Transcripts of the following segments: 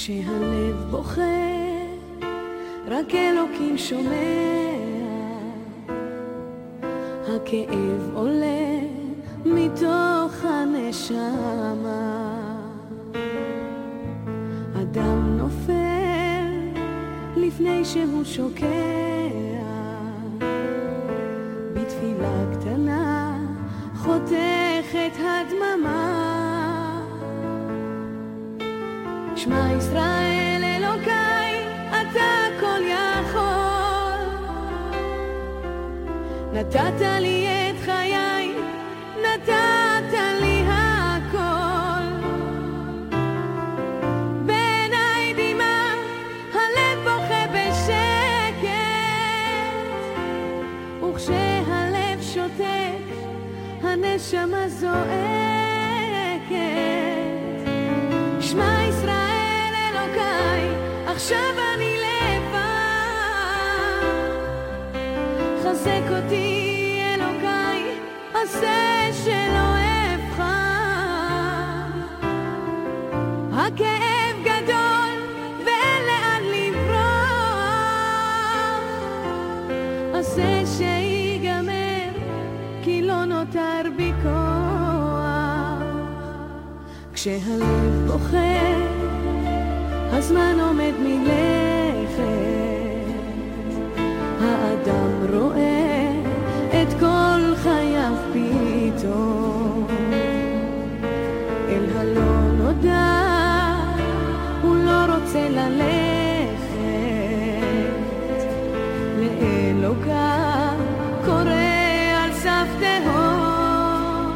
כשהלב בוכה רק אלוקים שומע, הכאב עולה מתוך הנשמה, אדם נופל לפני שהוא שוקע, בתפילה קטנה חותכת הדממה. שמע ישראל אלוקיי, אתה כל יכול, נתת לי את חיי, נתת לי הכל. בעיניי דמעה, הלב בוכה בשקט, וכשהלב שותק, הנשמה זועקת. שמע ישראל אלוקיי, עכשיו אני לבד, חזק אותי אלוקיי, עשה שלא אבחר. הכאב גדול ואין לאן לברוח, עשה שיגמר כי לא נותר בי כוח. כשהלב בוכה הזמן עומד מלכת, האדם רואה את כל חייו פתאום, אל הלא נודע הוא לא רוצה ללכת, לאלוקיו קורא על סף תהום.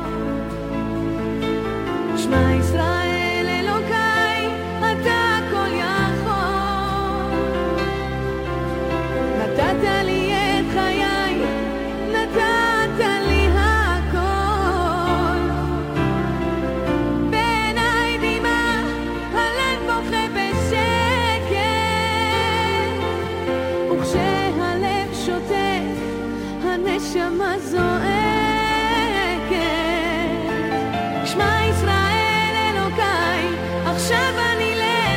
שמע ישראל אלוקיי, אתה כל יכול, נתת לי את חיי, נתת לי הכל. בעיניי דמעה, הלב בוכה בשקט, וכשהלב שותק, הנשמה זועקת. שמע ישראל אלוקיי, עכשיו אני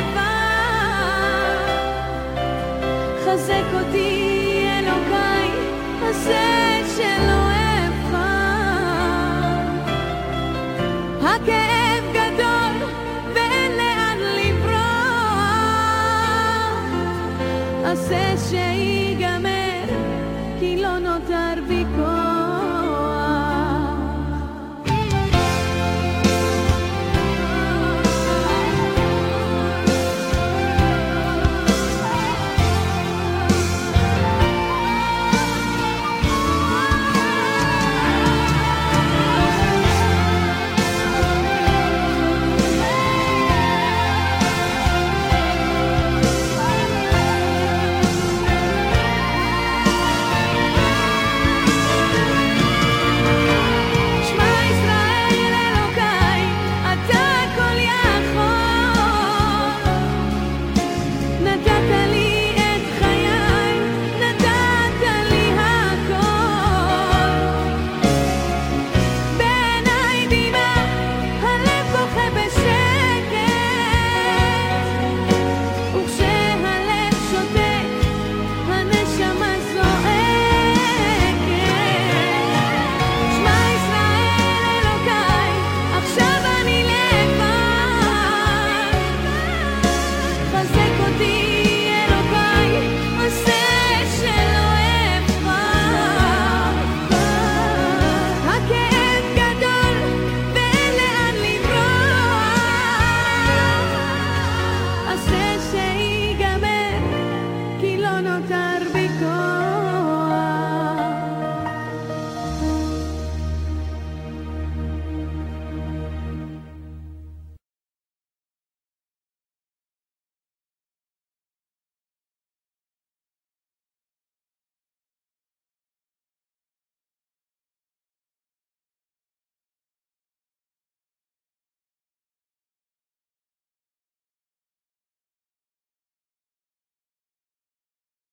לבד, חזק אותי אלוקיי, עשה שלא אבחר. הכאב גדול ואין לאן לברוח, עשה שיגמר כי לא נותר בי